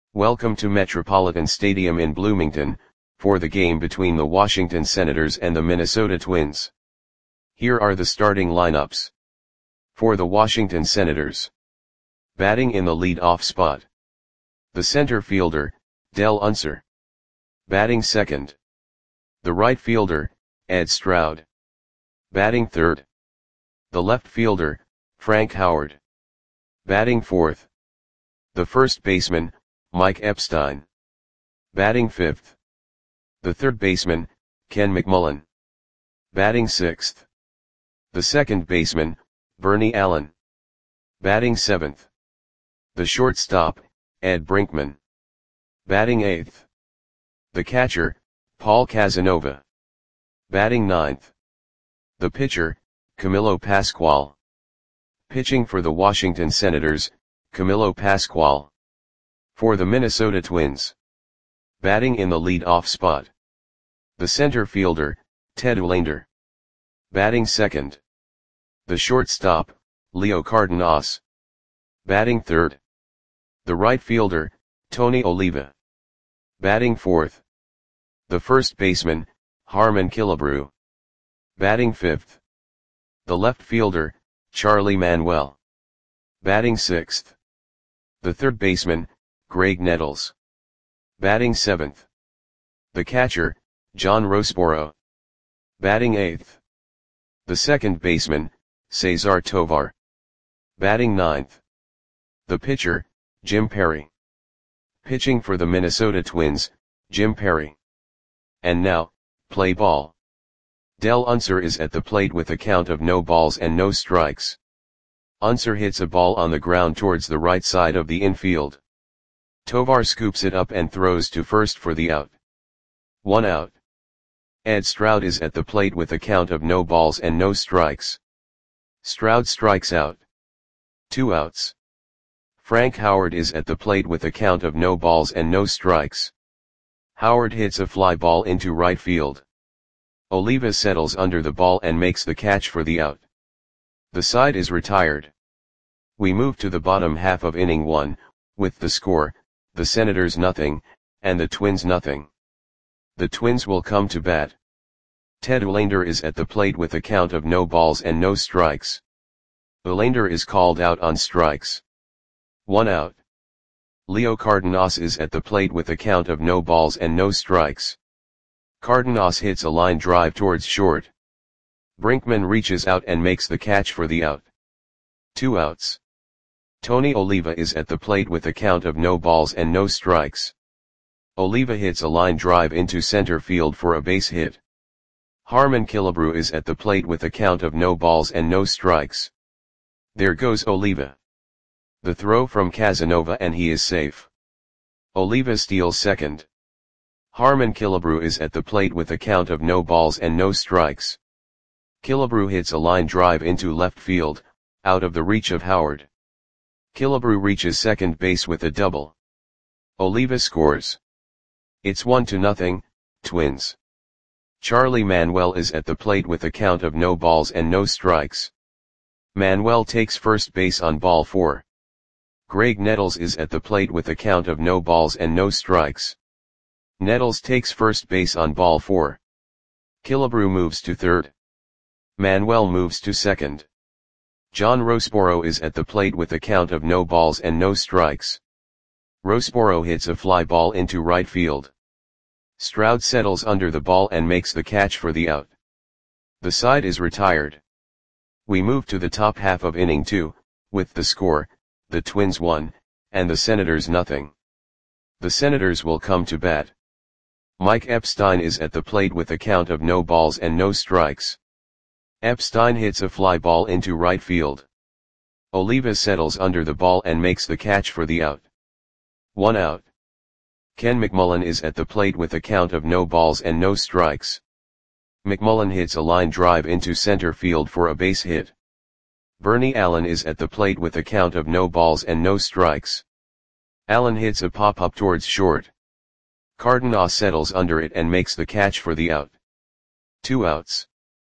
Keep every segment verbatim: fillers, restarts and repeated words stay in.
Welcome to Metropolitan Stadium in Bloomington, for the game between the Washington Senators and the Minnesota Twins. Here are the starting lineups. For the Washington Senators. Batting in the lead-off spot. The center fielder, Dell Unser. Batting second. The right fielder, Ed Stroud. Batting third. The left fielder, Frank Howard. Batting fourth. The first baseman, Mike Epstein. Batting fifth. The third baseman, Ken McMullen. Batting sixth. The second baseman, Bernie Allen. Batting seventh. The shortstop, Ed Brinkman. Batting eighth. The catcher, Paul Casanova. Batting ninth. The pitcher, Camilo Pascual. Pitching for the Washington Senators, Camilo Pascual. For the Minnesota Twins. Batting in the lead-off spot. The center fielder, Ted Olander. Batting second. The shortstop, Leo Cardenas. Batting third. The right fielder, Tony Oliva. Batting fourth. The first baseman, Harmon Killebrew. Batting fifth. The left fielder, Charlie Manuel. Batting sixth. The third baseman, Greg Nettles. Batting seventh. The catcher, John Roseboro. Batting eighth. The second baseman, Cesar Tovar. Batting ninth. The pitcher, Jim Perry. Pitching for the Minnesota Twins, Jim Perry. And now, play ball. Dell Unser is at the plate with a count of no balls and no strikes. Unser hits a ball on the ground towards the right side of the infield. Tovar scoops it up and throws to first for the out. One out. Ed Stroud is at the plate with a count of no balls and no strikes. Stroud strikes out. Two outs. Frank Howard is at the plate with a count of no balls and no strikes. Howard hits a fly ball into right field. Oliva settles under the ball and makes the catch for the out. The side is retired. We move to the bottom half of inning one, with the score, the Senators nothing, and the Twins nothing. The Twins will come to bat. Ted Olander is at the plate with a count of no balls and no strikes. Olander is called out on strikes. One out. Leo Cardenas is at the plate with a count of no balls and no strikes. Cardenas hits a line drive towards short. Brinkman reaches out and makes the catch for the out. Two outs. Tony Oliva is at the plate with a count of no balls and no strikes. Oliva hits a line drive into center field for a base hit. Harmon Killebrew is at the plate with a count of no balls and no strikes. There goes Oliva. The throw from Casanova and he is safe. Oliva steals second. Harmon Killebrew is at the plate with a count of no balls and no strikes. Killebrew hits a line drive into left field, out of the reach of Howard. Killebrew reaches second base with a double. Oliva scores. It's one to nothing, Twins. Charlie Manuel is at the plate with a count of no balls and no strikes. Manuel takes first base on ball four. Greg Nettles is at the plate with a count of no balls and no strikes. Nettles takes first base on ball four. Killebrew moves to third. Manuel moves to second. John Roseboro is at the plate with a count of no balls and no strikes. Roseboro hits a fly ball into right field. Stroud settles under the ball and makes the catch for the out. The side is retired. We move to the top half of inning two, with the score, the Twins one, and the Senators nothing. The Senators will come to bat. Mike Epstein is at the plate with a count of no balls and no strikes. Epstein hits a fly ball into right field. Oliva settles under the ball and makes the catch for the out. One out. Ken McMullen is at the plate with a count of no balls and no strikes. McMullen hits a line drive into center field for a base hit. Bernie Allen is at the plate with a count of no balls and no strikes. Allen hits a pop-up towards short. Cardenas settles under it and makes the catch for the out. Two outs.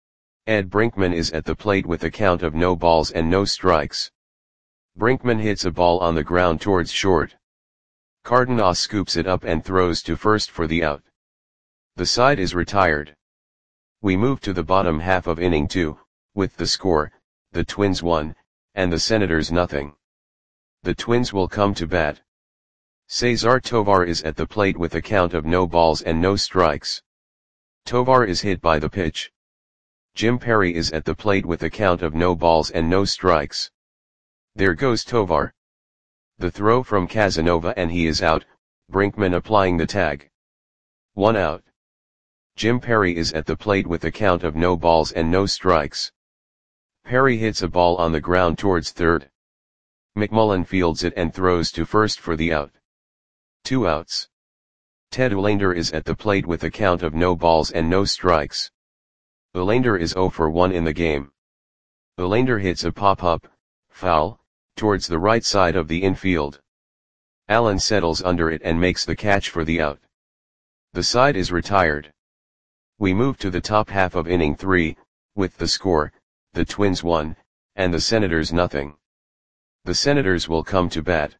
Ed Brinkman is at the plate with a count of no balls and no strikes. Brinkman hits a ball on the ground towards short. Cardenas scoops it up and throws to first for the out. The side is retired. We move to the bottom half of inning two, with the score, the Twins one, and the Senators nothing. The Twins will come to bat. Cesar Tovar is at the plate with a count of no balls and no strikes. Tovar is hit by the pitch. Jim Perry is at the plate with a count of no balls and no strikes. There goes Tovar. The throw from Casanova and he is out, Brinkman applying the tag. One out. Jim Perry is at the plate with a count of no balls and no strikes. Perry hits a ball on the ground towards third. McMullen fields it and throws to first for the out. Two outs. Ted Olander is at the plate with a count of no balls and no strikes. Olander is oh for one in the game. Olander hits a pop-up, foul, towards the right side of the infield. Allen settles under it and makes the catch for the out. The side is retired. We move to the top half of inning three, with the score, the Twins one, and the Senators nothing. The Senators will come to bat.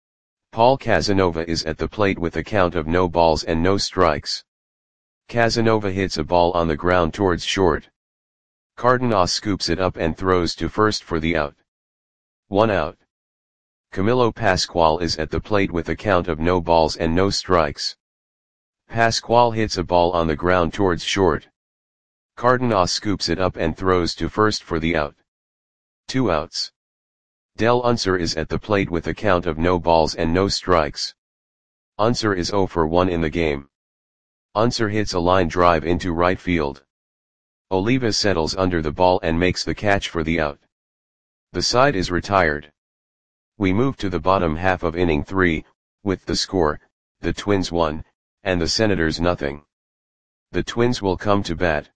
Paul Casanova is at the plate with a count of no balls and no strikes. Casanova hits a ball on the ground towards short. Cardenas scoops it up and throws to first for the out. One out. Camilo Pascual is at the plate with a count of no balls and no strikes. Pascual hits a ball on the ground towards short. Cardenas scoops it up and throws to first for the out. Two outs. Del Unser is at the plate with a count of no balls and no strikes. Unser is oh for one in the game. Unser hits a line drive into right field. Oliva settles under the ball and makes the catch for the out. The side is retired. We move to the bottom half of inning three, with the score, the Twins one, and the Senators nothing. The Twins will come to bat.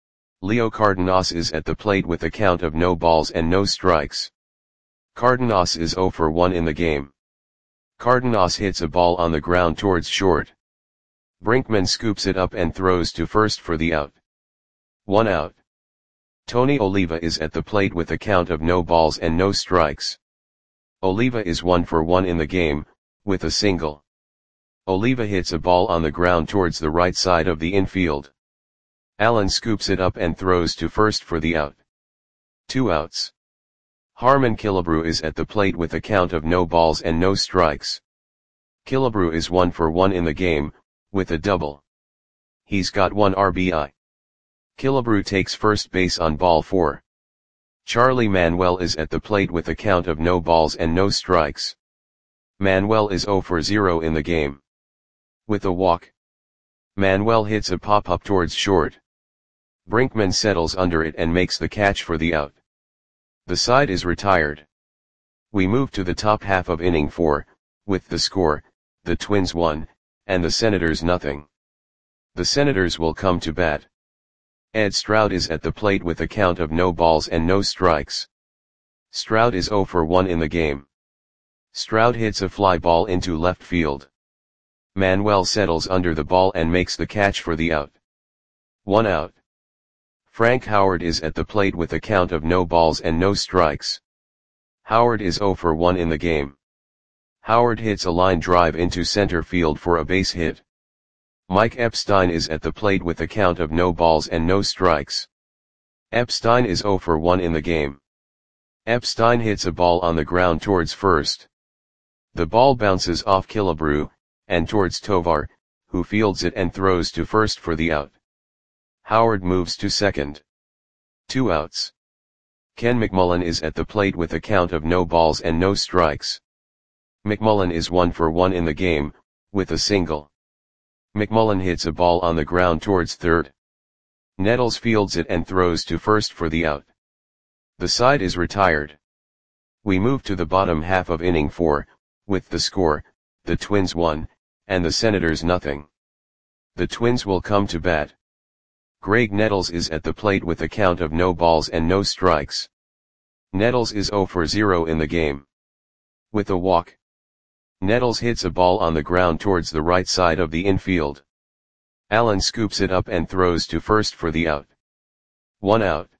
Leo Cardenas is at the plate with a count of no balls and no strikes. Cardenas is oh for one in the game. Cardenas hits a ball on the ground towards short. Brinkman scoops it up and throws to first for the out. One out. Tony Oliva is at the plate with a count of no balls and no strikes. Oliva is one for one in the game, with a single. Oliva hits a ball on the ground towards the right side of the infield. Allen scoops it up and throws to first for the out. Two outs. Harmon Killebrew is at the plate with a count of no balls and no strikes. Killebrew is one for one in the game, with a double. He's got one R B I. Killebrew takes first base on ball four. Charlie Manuel is at the plate with a count of no balls and no strikes. Manuel is oh for zero in the game. With a walk. Manuel hits a pop-up towards short. Brinkman settles under it and makes the catch for the out. The side is retired. We move to the top half of inning four, with the score, the Twins one, and the Senators nothing. The Senators will come to bat. Ed Stroud is at the plate with a count of no balls and no strikes. Stroud is oh for one in the game. Stroud hits a fly ball into left field. Manuel settles under the ball and makes the catch for the out. One out. Frank Howard is at the plate with a count of no balls and no strikes. Howard is oh for one in the game. Howard hits a line drive into center field for a base hit. Mike Epstein is at the plate with a count of no balls and no strikes. Epstein is oh for one in the game. Epstein hits a ball on the ground towards first. The ball bounces off Killebrew, and towards Tovar, who fields it and throws to first for the out. Howard moves to second. Two outs. Ken McMullen is at the plate with a count of no balls and no strikes. McMullen is one for one in the game, with a single. McMullen hits a ball on the ground towards third. Nettles fields it and throws to first for the out. The side is retired. We move to the bottom half of inning four, with the score, the Twins one, and the Senators nothing. The Twins will come to bat. Greg Nettles is at the plate with a count of no balls and no strikes. Nettles is oh for zero in the game. With a walk. Nettles hits a ball on the ground towards the right side of the infield. Allen scoops it up and throws to first for the out. One out.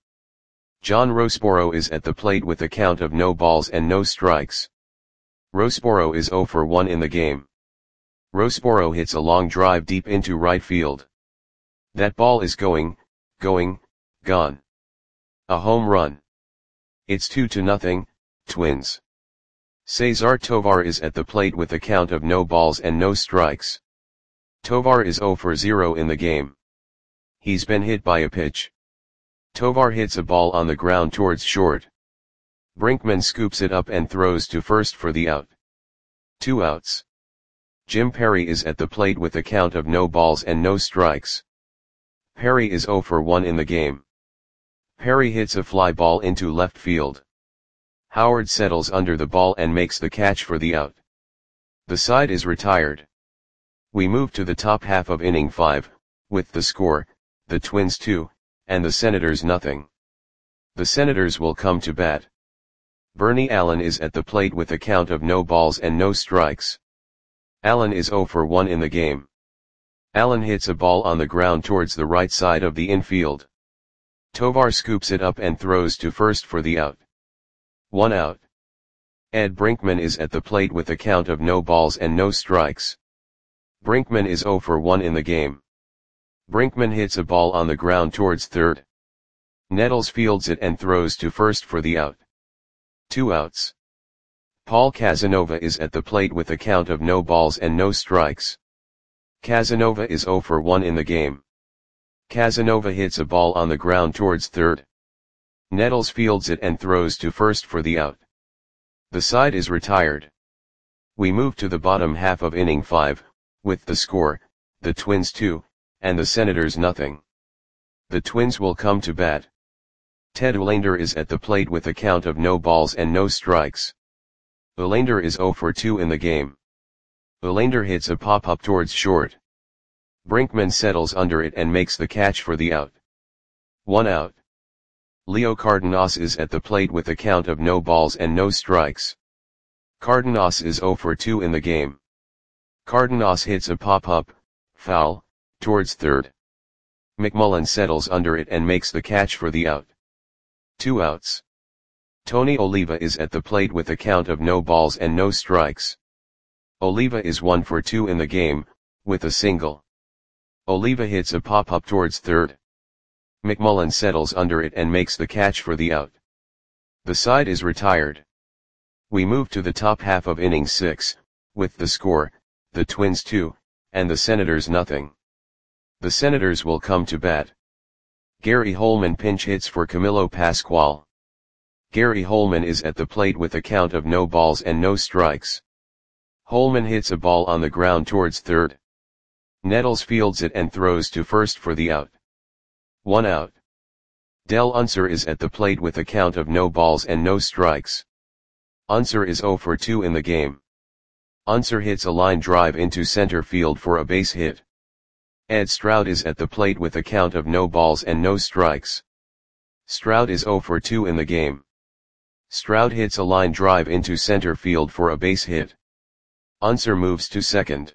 John Rosboro is at the plate with a count of no balls and no strikes. Rosboro is oh for one in the game. Rossborough hits a long drive deep into right field. That ball is going, going, gone. A home run. It's two to nothing, Twins. Cesar Tovar is at the plate with a count of no balls and no strikes. Tovar is zero for zero in the game. He's been hit by a pitch. Tovar hits a ball on the ground towards short. Brinkman scoops it up and throws to first for the out. Two outs. Jim Perry is at the plate with a count of no balls and no strikes. Perry is zero for one in the game. Perry hits a fly ball into left field. Howard settles under the ball and makes the catch for the out. The side is retired. We move to the top half of inning five, with the score, the Twins two, and the Senators nothing. The Senators will come to bat. Bernie Allen is at the plate with a count of no balls and no strikes. Allen is zero for one in the game. Allen hits a ball on the ground towards the right side of the infield. Tovar scoops it up and throws to first for the out. One out. Ed Brinkman is at the plate with a count of no balls and no strikes. Brinkman is zero for one in the game. Brinkman hits a ball on the ground towards third. Nettles fields it and throws to first for the out. Two outs. Paul Casanova is at the plate with a count of no balls and no strikes. Casanova is zero for one in the game. Casanova hits a ball on the ground towards third. Nettles fields it and throws to first for the out. The side is retired. We move to the bottom half of inning five, with the score, the Twins two, and the Senators nothing. The Twins will come to bat. Ted Olander is at the plate with a count of no balls and no strikes. Olander is zero for two in the game. Olander hits a pop-up towards short. Brinkman settles under it and makes the catch for the out. One out. Leo Cardenas is at the plate with a count of no balls and no strikes. Cardenas is zero for two in the game. Cardenas hits a pop-up, foul, towards third. McMullen settles under it and makes the catch for the out. Two outs. Tony Oliva is at the plate with a count of no balls and no strikes. Oliva is one for two in the game, with a single. Oliva hits a pop-up towards third. McMullen settles under it and makes the catch for the out. The side is retired. We move to the top half of inning six, with the score, the Twins two, and the Senators nothing. The Senators will come to bat. Gary Holman pinch hits for Camilo Pascual. Gary Holman is at the plate with a count of no balls and no strikes. Holman hits a ball on the ground towards third. Nettles fields it and throws to first for the out. One out. Del Unser is at the plate with a count of no balls and no strikes. Unser is zero for two in the game. Unser hits a line drive into center field for a base hit. Ed Stroud is at the plate with a count of no balls and no strikes. Stroud is zero for two in the game. Stroud hits a line drive into center field for a base hit. Unser moves to second.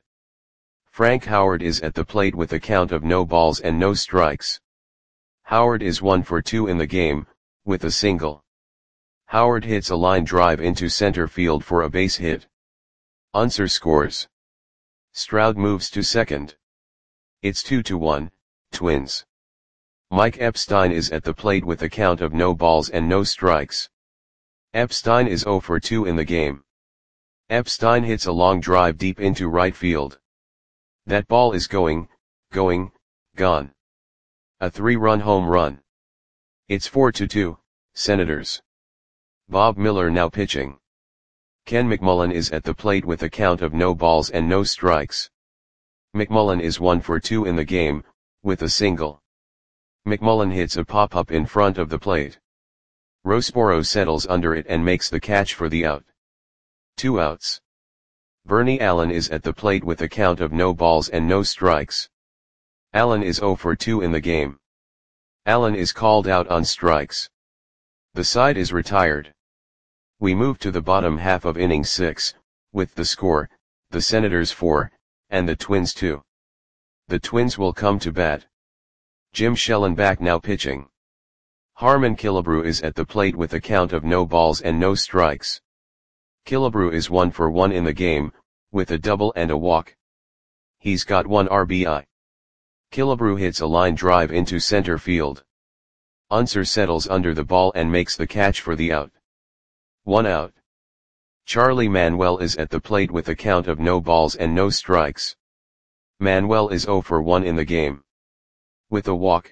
Frank Howard is at the plate with a count of no balls and no strikes. Howard is one for two in the game, with a single. Howard hits a line drive into center field for a base hit. Unser scores. Stroud moves to second. It's two to one, Twins. Mike Epstein is at the plate with a count of no balls and no strikes. Epstein is zero for two in the game. Epstein hits a long drive deep into right field. That ball is going, going, gone. A three-run home run. It's four to two, Senators. Bob Miller now pitching. Ken McMullen is at the plate with a count of no balls and no strikes. McMullen is one for two in the game, with a single. McMullen hits a pop-up in front of the plate. Rossborough settles under it and makes the catch for the out. Two outs. Bernie Allen is at the plate with a count of no balls and no strikes. Allen is zero for two in the game. Allen is called out on strikes. The side is retired. We move to the bottom half of inning six, with the score, the Senators four, and the Twins two. The Twins will come to bat. Jim Schellenbach now pitching. Harmon Killebrew is at the plate with a count of no balls and no strikes. Killebrew is one for one in the game, with a double and a walk. He's got one R B I. Killebrew hits a line drive into center field. Unser settles under the ball and makes the catch for the out. One out. Charlie Manuel is at the plate with a count of no balls and no strikes. Manuel is zero for one in the game. With a walk.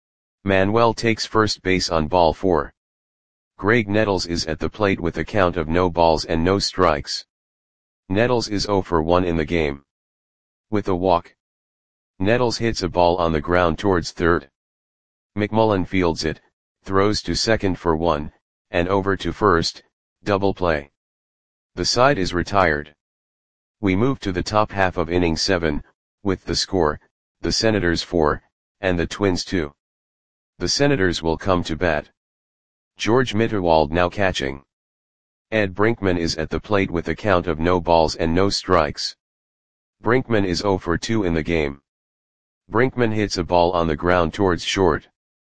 Manuel takes first base on ball four. Greg Nettles is at the plate with a count of no balls and no strikes. Nettles is zero for one in the game. With a walk. Nettles hits a ball on the ground towards third. McMullen fields it, throws to second for one, and over to first, double play. The side is retired. We move to the top half of inning seven, with the score, the Senators four, and the Twins two. The Senators will come to bat. George Mitterwald now catching. Ed Brinkman is at the plate with a count of no balls and no strikes. Brinkman is zero for two in the game. Brinkman hits a ball on the ground towards short.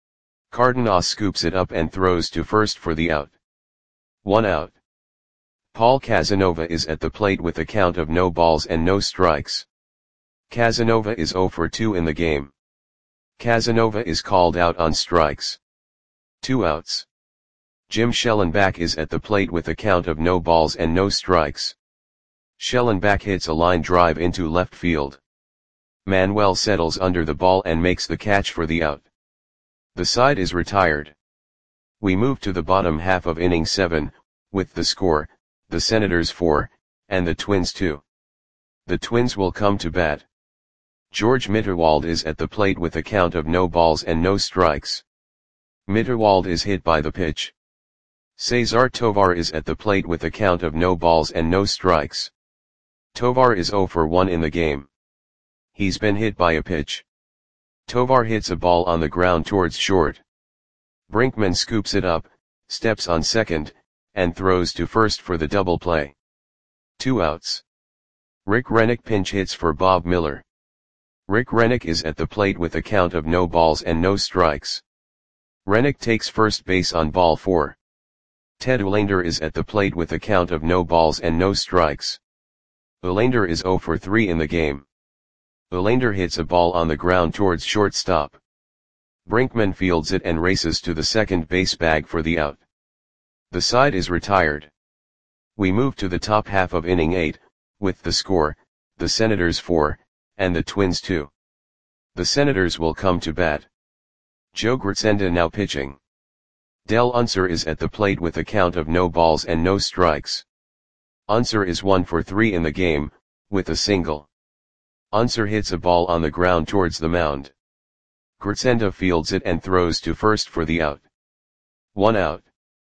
Cardenas scoops it up and throws to first for the out. One out. Paul Casanova is at the plate with a count of no balls and no strikes. Casanova is zero for two in the game. Casanova is called out on strikes. Two outs. Jim Schellenbach is at the plate with a count of no balls and no strikes. Schellenbach hits a line drive into left field. Manuel settles under the ball and makes the catch for the out. The side is retired. We move to the bottom half of inning seven, with the score, the Senators four, and the Twins two. The Twins will come to bat. George Mitterwald is at the plate with a count of no balls and no strikes. Mitterwald is hit by the pitch. Cesar Tovar is at the plate with a count of no balls and no strikes. Tovar is zero for one in the game. He's been hit by a pitch. Tovar hits a ball on the ground towards short. Brinkman scoops it up, steps on second, and throws to first for the double play. Two outs. Rick Rennick pinch hits for Bob Miller. Rick Rennick is at the plate with a count of no balls and no strikes. Rennick takes first base on ball four. Ted Olander is at the plate with a count of no balls and no strikes. Olander is zero for three in the game. Olander hits a ball on the ground towards shortstop. Brinkman fields it and races to the second base bag for the out. The side is retired. We move to the top half of inning eight, with the score, the Senators four, and the Twins two. The Senators will come to bat. Joe Gritsenda now pitching. Del Unser is at the plate with a count of no balls and no strikes. Unser is one for three in the game, with a single. Unser hits a ball on the ground towards the mound. Gritsenda fields it and throws to first for the out. One out.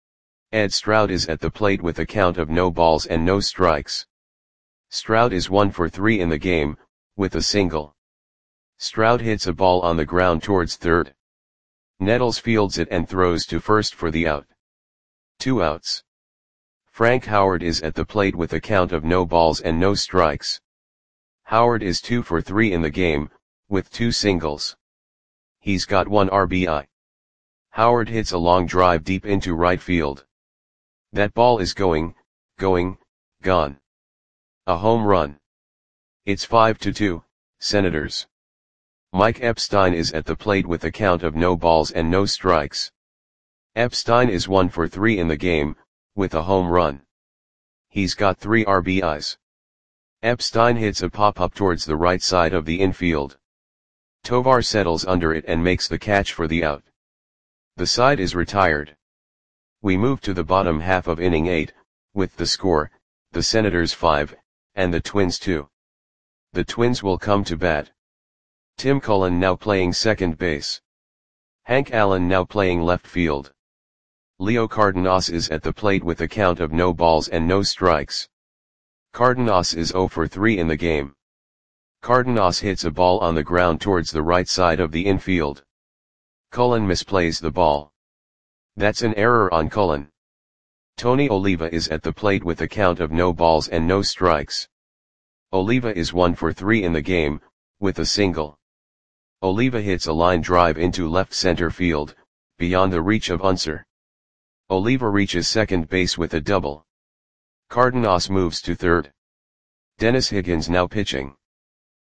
Ed Stroud is at the plate with a count of no balls and no strikes. Stroud is one for three in the game, with a single. Stroud hits a ball on the ground towards third. Nettles fields it and throws to first for the out. Two outs. Frank Howard is at the plate with a count of no balls and no strikes. Howard is two for three in the game, with two singles. He's got one R B I. Howard hits a long drive deep into right field. That ball is going, going, gone. A home run. It's five to two, Senators. Mike Epstein is at the plate with a count of no balls and no strikes. Epstein is one for three in the game, with a home run. He's got three R B Is. Epstein hits a pop-up towards the right side of the infield. Tovar settles under it and makes the catch for the out. The side is retired. We move to the bottom half of inning eight, with the score, the Senators five, and the Twins two. The Twins will come to bat. Tim Cullen now playing second base. Hank Allen now playing left field. Leo Cardenas is at the plate with a count of no balls and no strikes. Cardenas is zero for three in the game. Cardenas hits a ball on the ground towards the right side of the infield. Cullen misplays the ball. That's an error on Cullen. Tony Oliva is at the plate with a count of no balls and no strikes. Oliva is one for three in the game, with a single. Oliva hits a line drive into left center field, beyond the reach of Unser. Oliva reaches second base with a double. Cardenas moves to third. Dennis Higgins now pitching.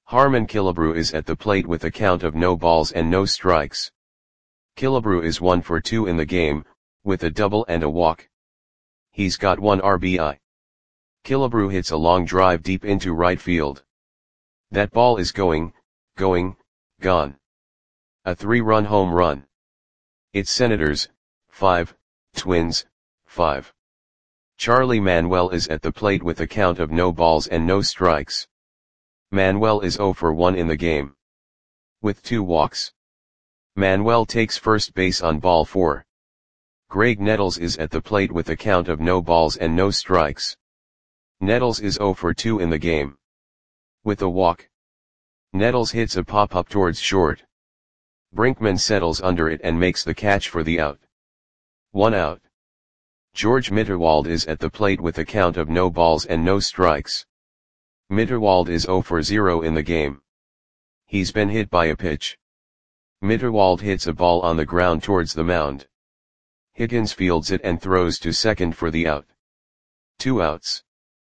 Harmon Killebrew is at the plate with a count of no balls and no strikes. Killebrew is one for two in the game, with a double and a walk. He's got one R B I. Killebrew hits a long drive deep into right field. That ball is going, going, gone. A three-run home run. It's Senators, five, Twins, five. Charlie Manuel is at the plate with a count of no balls and no strikes. Manuel is zero for one in the game. With two walks. Manuel takes first base on ball four. Greg Nettles is at the plate with a count of no balls and no strikes. Nettles is zero for two in the game. With a walk. Nettles hits a pop-up towards short. Brinkman settles under it and makes the catch for the out. One out. George Mitterwald is at the plate with a count of no balls and no strikes. Mitterwald is zero for zero in the game. He's been hit by a pitch. Mitterwald hits a ball on the ground towards the mound. Higgins fields it and throws to second for the out. Two outs.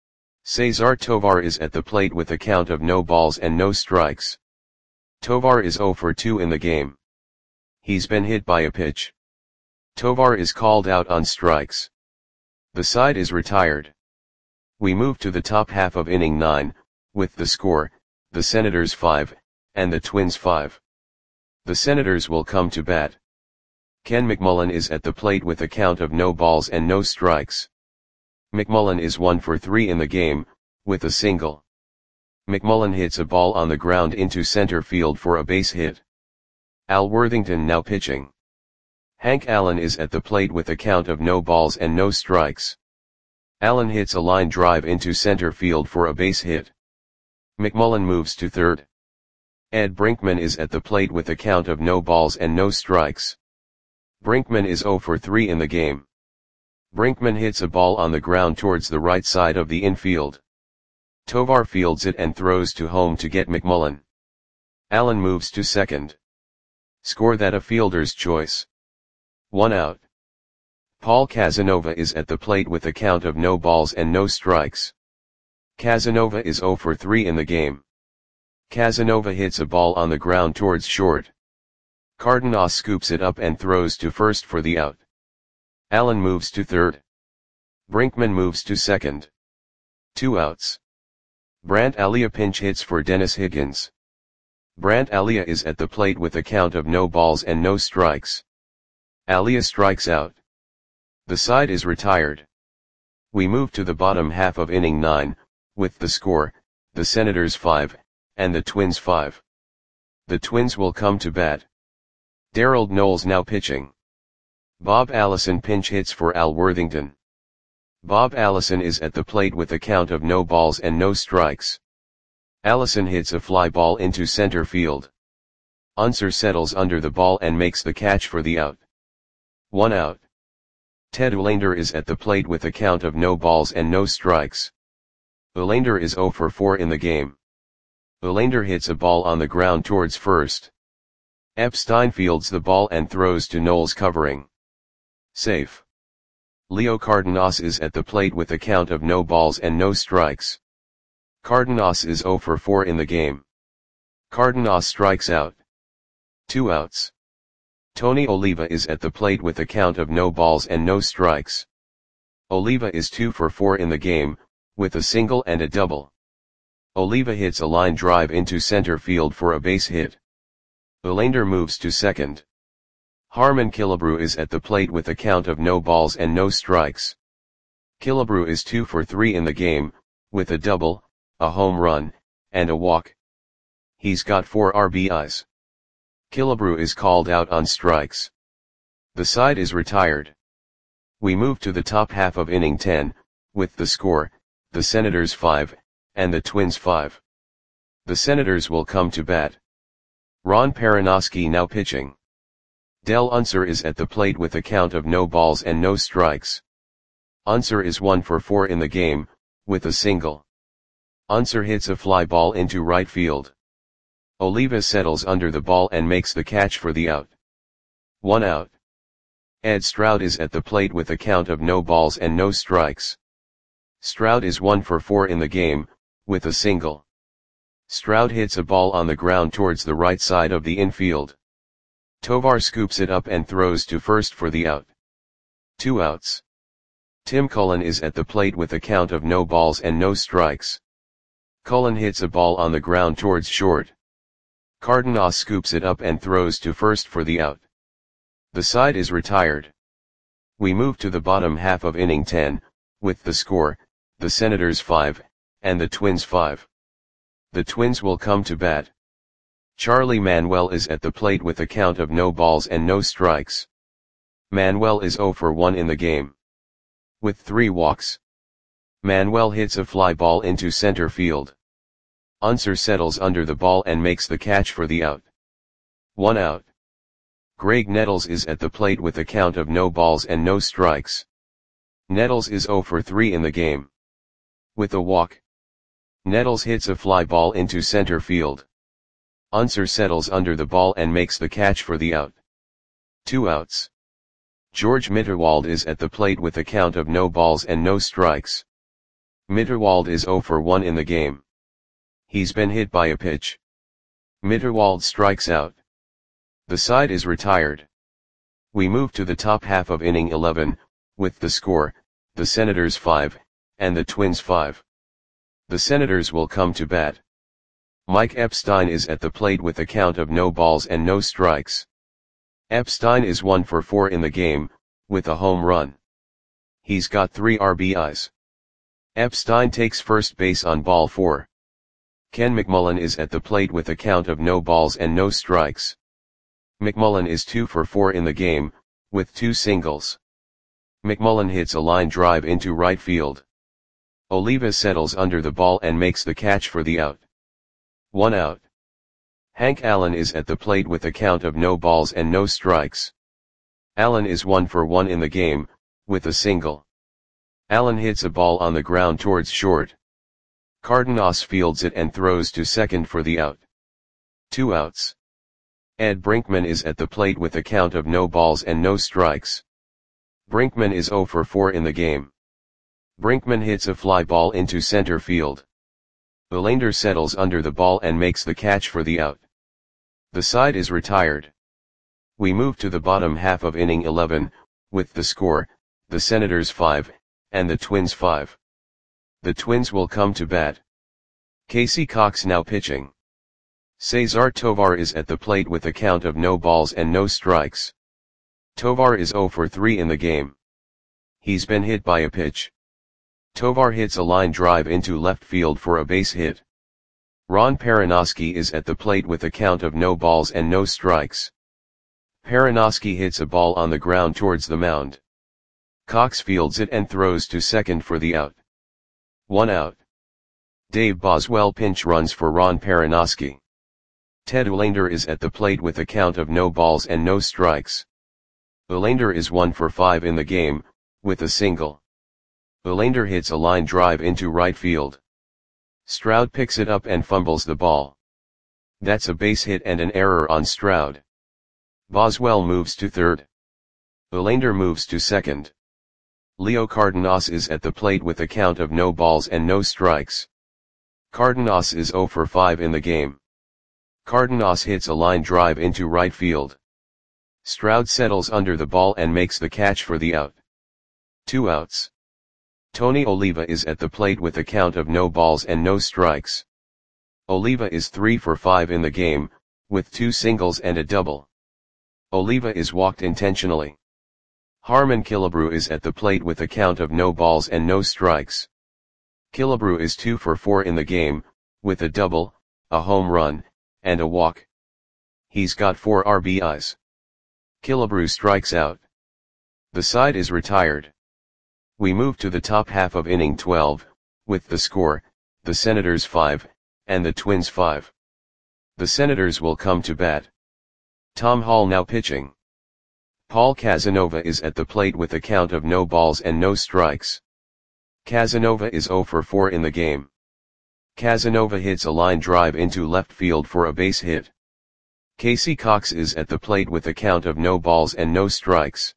Cesar Tovar is at the plate with a count of no balls and no strikes. Tovar is zero for two in the game. He's been hit by a pitch. Tovar is called out on strikes. The side is retired. We move to the top half of inning nine, with the score, the Senators five, and the Twins five. The Senators will come to bat. Ken McMullen is at the plate with a count of no balls and no strikes. McMullen is one for three in the game, with a single. McMullen hits a ball on the ground into center field for a base hit. Al Worthington now pitching. Hank Allen is at the plate with a count of no balls and no strikes. Allen hits a line drive into center field for a base hit. McMullen moves to third. Ed Brinkman is at the plate with a count of no balls and no strikes. Brinkman is zero for three in the game. Brinkman hits a ball on the ground towards the right side of the infield. Tovar fields it and throws to home to get McMullen. Allen moves to second. Score that a fielder's choice. One out. Paul Casanova is at the plate with a count of no balls and no strikes. Casanova is zero for three in the game. Casanova hits a ball on the ground towards short. Cardenas scoops it up and throws to first for the out. Allen moves to third. Brinkman moves to second. Two outs. Brant Alia pinch hits for Dennis Higgins. Brant Alia is at the plate with a count of no balls and no strikes. Alia strikes out. The side is retired. We move to the bottom half of inning nine, with the score, the Senators five, and the Twins five. The Twins will come to bat. Darrell Knowles now pitching. Bob Allison pinch hits for Al Worthington. Bob Allison is at the plate with a count of no balls and no strikes. Allison hits a fly ball into center field. Unser settles under the ball and makes the catch for the out. One out. Ted Uhlaender is at the plate with a count of no balls and no strikes. Uhlaender is zero for four in the game. Uhlaender hits a ball on the ground towards first. Epstein fields the ball and throws to Knowles covering. Safe. Leo Cardenas is at the plate with a count of no balls and no strikes. Cardenas is zero for four in the game. Cardenas strikes out. Two outs. Tony Oliva is at the plate with a count of no balls and no strikes. Oliva is two for four in the game, with a single and a double. Oliva hits a line drive into center field for a base hit. Uhlaender moves to second. Harmon Killebrew is at the plate with a count of no balls and no strikes. Killebrew is two for three in the game, with a double, a home run, and a walk. He's got four R B Is. Killebrew is called out on strikes. The side is retired. We move to the top half of inning ten, with the score, the Senators five, and the Twins five. The Senators will come to bat. Ron Perinoski now pitching. Del Unser is at the plate with a count of no balls and no strikes. Unser is one for four in the game, with a single. Unser hits a fly ball into right field. Oliva settles under the ball and makes the catch for the out. One out. Ed Stroud is at the plate with a count of no balls and no strikes. Stroud is one for four in the game, with a single. Stroud hits a ball on the ground towards the right side of the infield. Tovar scoops it up and throws to first for the out. Two outs. Tim Cullen is at the plate with a count of no balls and no strikes. Cullen hits a ball on the ground towards short. Cardenas scoops it up and throws to first for the out. The side is retired. We move to the bottom half of inning ten, with the score, the Senators five, and the Twins five. The Twins will come to bat. Charlie Manuel is at the plate with a count of no balls and no strikes. Manuel is oh for one in the game. With three walks. Manuel hits a fly ball into center field. Unser settles under the ball and makes the catch for the out. One out. Greg Nettles is at the plate with a count of no balls and no strikes. Nettles is oh for three in the game. With a walk. Nettles hits a fly ball into center field. Unser settles under the ball and makes the catch for the out. Two outs. George Mitterwald is at the plate with a count of no balls and no strikes. Mitterwald is oh for one in the game. He's been hit by a pitch. Mitterwald strikes out. The side is retired. We move to the top half of inning eleven, with the score, the Senators five, and the Twins five. The Senators will come to bat. Mike Epstein is at the plate with a count of no balls and no strikes. Epstein is one for four in the game, with a home run. He's got three R B Is. Epstein takes first base on ball four. Ken McMullen is at the plate with a count of no balls and no strikes. McMullen is two for four in the game, with two singles. McMullen hits a line drive into right field. Oliva settles under the ball and makes the catch for the out. One out. Hank Allen is at the plate with a count of no balls and no strikes. Allen is one for one in the game, with a single. Allen hits a ball on the ground towards short. Cardenas fields it and throws to second for the out. Two outs. Ed Brinkman is at the plate with a count of no balls and no strikes. Brinkman is oh for four in the game. Brinkman hits a fly ball into center field. Olander settles under the ball and makes the catch for the out. The side is retired. We move to the bottom half of inning eleven, with the score, the Senators five, and the Twins five. The Twins will come to bat. Casey Cox now pitching. Cesar Tovar is at the plate with a count of no balls and no strikes. Tovar is oh for three in the game. He's been hit by a pitch. Tovar hits a line drive into left field for a base hit. Ron Perinoski is at the plate with a count of no balls and no strikes. Perinoski hits a ball on the ground towards the mound. Cox fields it and throws to second for the out. One out. Dave Boswell pinch runs for Ron Perinoski. Ted Olander is at the plate with a count of no balls and no strikes. Olander is one for five in the game, with a single. Olander hits a line drive into right field. Stroud picks it up and fumbles the ball. That's a base hit and an error on Stroud. Boswell moves to third. Olander moves to second. Leo Cardenas is at the plate with a count of no balls and no strikes. Cardenas is oh for five in the game. Cardenas hits a line drive into right field. Stroud settles under the ball and makes the catch for the out. Two outs. Tony Oliva is at the plate with a count of no balls and no strikes. Oliva is three for five in the game, with two singles and a double. Oliva is walked intentionally. Harmon Killebrew is at the plate with a count of no balls and no strikes. Killebrew is two for four in the game, with a double, a home run, and a walk. He's got four R B Is. Killebrew strikes out. The side is retired. We move to the top half of inning twelve, with the score, the Senators five, and the Twins five. The Senators will come to bat. Tom Hall now pitching. Paul Casanova is at the plate with a count of no balls and no strikes. Casanova is oh for four in the game. Casanova hits a line drive into left field for a base hit. Casey Cox is at the plate with a count of no balls and no strikes.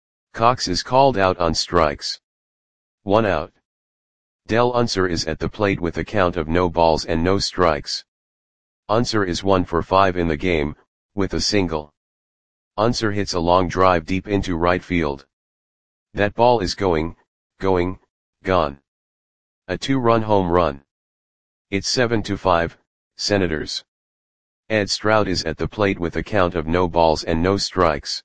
Cox is called out on strikes. One out. Del Unser is at the plate with a count of no balls and no strikes. Unser is one for five in the game, with a single. Unser hits a long drive deep into right field. That ball is going, going, gone. A two-run home run. It's seven to five, Senators. Ed Stroud is at the plate with a count of no balls and no strikes.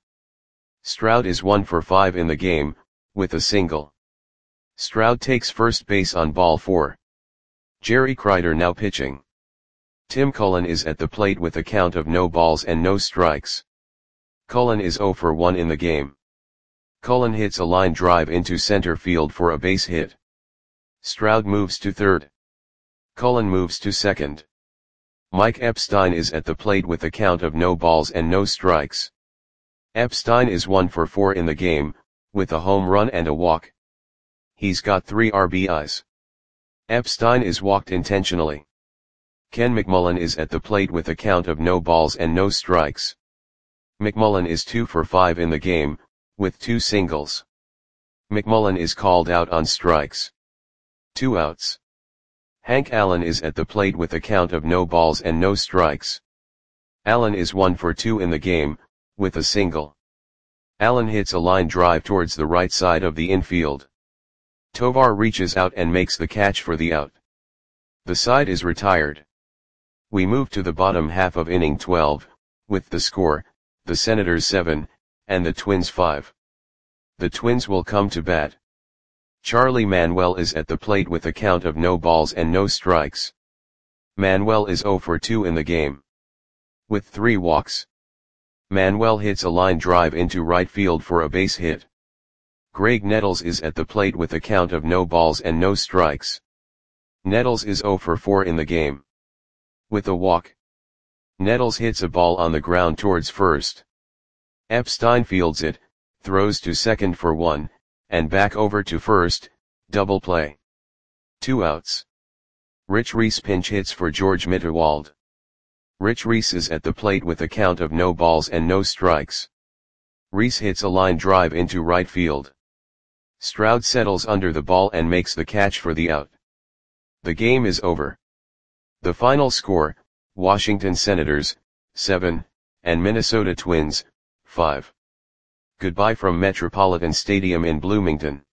Stroud is one for five in the game, with a single. Stroud takes first base on ball four. Jerry Kreider now pitching. Tim Cullen is at the plate with a count of no balls and no strikes. Cullen is zero for one in the game. Cullen hits a line drive into center field for a base hit. Stroud moves to third. Cullen moves to second. Mike Epstein is at the plate with a count of no balls and no strikes. Epstein is one for four in the game, with a home run and a walk. He's got three R B Is. Epstein is walked intentionally. Ken McMullen is at the plate with a count of no balls and no strikes. McMullen is two for five in the game, with two singles. McMullen is called out on strikes. Two outs. Hank Allen is at the plate with a count of no balls and no strikes. Allen is one for two in the game, with a single. Allen hits a line drive towards the right side of the infield. Tovar reaches out and makes the catch for the out. The side is retired. We move to the bottom half of inning twelve, with the score, the Senators seven, and the Twins five. The Twins will come to bat. Charlie Manuel is at the plate with a count of no balls and no strikes. Manuel is zero for two in the game. With three walks. Manuel hits a line drive into right field for a base hit. Greg Nettles is at the plate with a count of no balls and no strikes. Nettles is zero for four in the game. With a walk. Nettles hits a ball on the ground towards first. Epstein fields it, throws to second for one, and back over to first, double play. Two outs. Rich Reese pinch hits for George Mitterwald. Rich Reese is at the plate with a count of no balls and no strikes. Reese hits a line drive into right field. Stroud settles under the ball and makes the catch for the out. The game is over. The final score, Washington Senators, seven, and Minnesota Twins, five. Goodbye from Metropolitan Stadium in Bloomington.